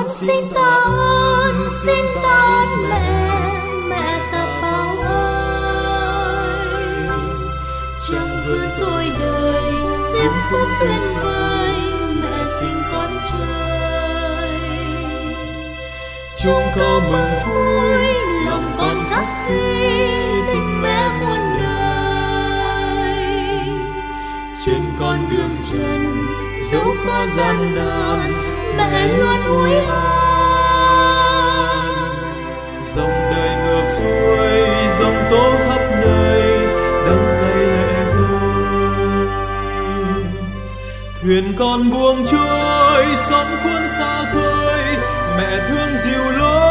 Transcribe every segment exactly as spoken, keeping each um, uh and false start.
Con xin ta ơn, xin ta ơn mẹ, mẹ ta bao ơi. Trong vườn tôi đời diễm phúc tuyệt vời, mẹ sinh con trời. Chúng con mừng vui, lòng con khắc ghi tình mẹ muôn đời. Trên con đường trần dẫu có gian nan, mẹ luôn ủi an. Dòng đời ngược xuôi, dòng tố khắp nơi, đắng cay lệ rơi. Thuyền con buông trôi, sóng cuốn xa khơi, mẹ thương dìu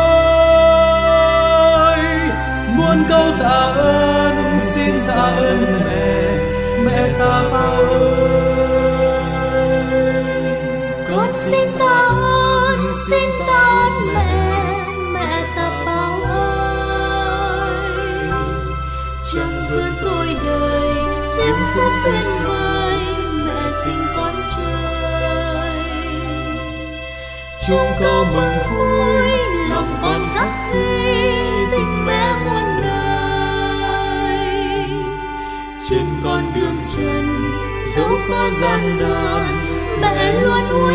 lối. Muôn câu tạ ơn, xin tạ ơn mẹ, mẹ ta bao ơi. Con xin ta ơn, xin ta ơn mẹ, mẹ ta bao ơi. Trong vườn tôi đời diễm phúc tuyệt vời, mẹ sinh con trời. Chúng con mừng vui, lòng con khắc ghi tình mẹ muôn đời. trên con đường trần Dẫu có gian nan, mẹ luôn ủi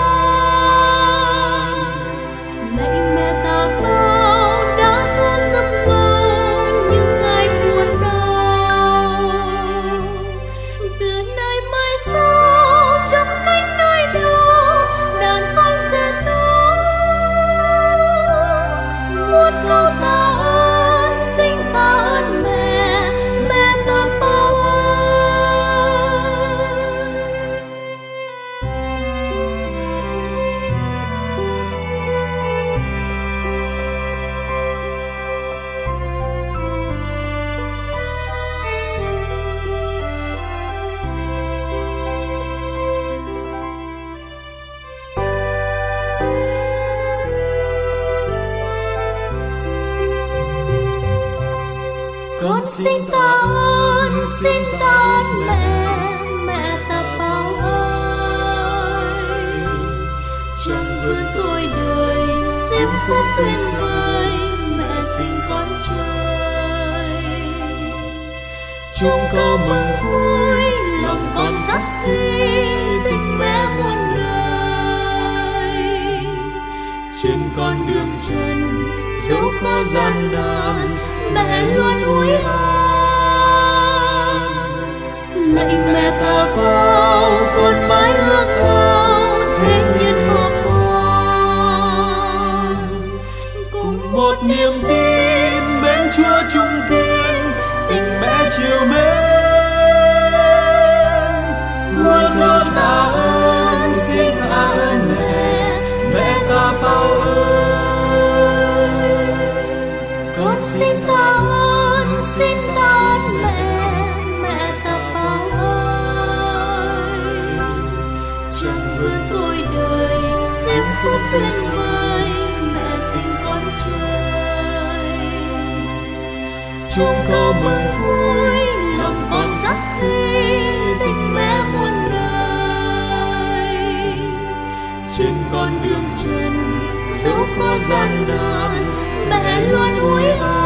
an. Lạy mẹ ta bao đã có giấc mơ những ngày buồn đau. Từ nay mai sau chắp cánh nơi đâu đàn con sẽ tố. Muôn câu tạ ơn, xin ta ơn mẹ, mẹ ta bao ơi. Con xin ta ơn, xin ta ơn mẹ, mẹ ta bao ơi. Trong vườn tôi đời diễm phúc tuyệt vời, mẹ sinh con trời. chúng con mừng vui, lòng con khắc ghi tình mẹ muôn đời. trên con đường trần Dẫu có gian nan, mẹ luôn ủi an. Lạy mẹ ta bao con mãi ước ao thế nhiên hợp hoàn. Cùng một niềm tin mến Chúa chung kiên, tình mẹ chiều mến. muôn câu tạ ơn, xin tạ ơn mẹ, mẹ ta bao ơi. Con xin ta ơn, xin ta ơn mẹ, mẹ ta bao ơi. Trong vườn tôi đời diễm phúc tuyệt vời, mẹ sinh con trời. chúng con mừng vui, lòng con khắc ghi tình mẹ muôn đời. trên con đường trần Dẫu có gian nan, mẹ luôn ủi an.